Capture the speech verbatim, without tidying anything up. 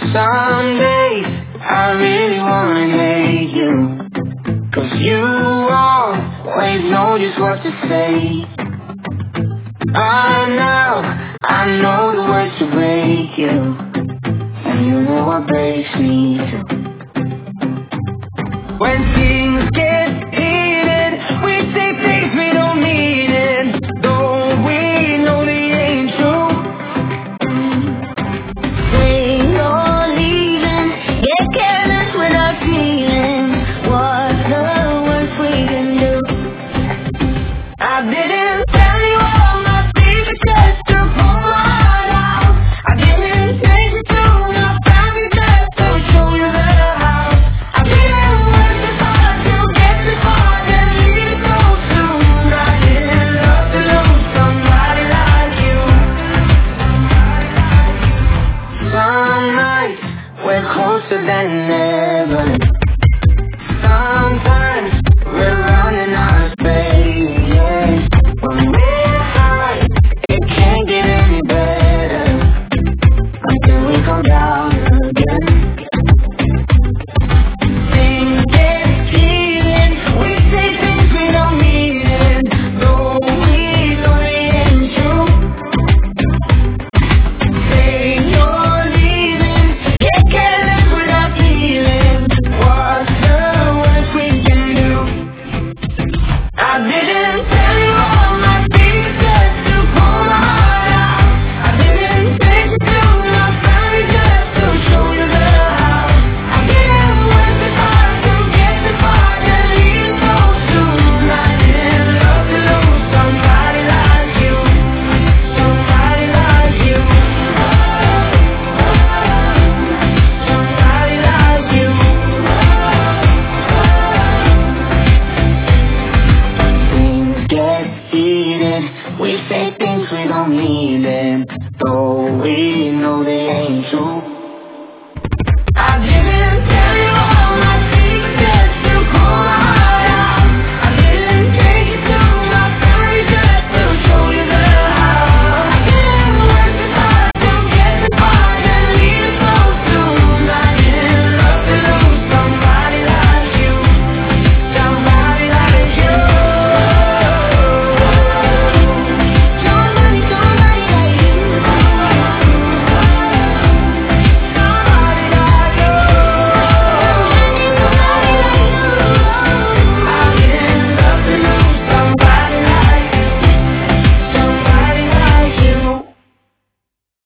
Some days I really wanna hate you, 'cause you always know just what to say. I know, I know the words to break you, and you know what breaks me too. When things get heated, we say things we don't mean it, though we know they ain't true. When you're leaving, get careless with our feelings. What's the worst we can do? I didn't tell you all my secrets just to pull my heart out. I didn't take you to my family bed to show you the house. I didn't work this hard to get this far, then leave it so soon. I didn't love to lose somebody like you. Some nights we're closer than ever. Sometimes we're running out of space. When we're high, it can't get any better until we come down.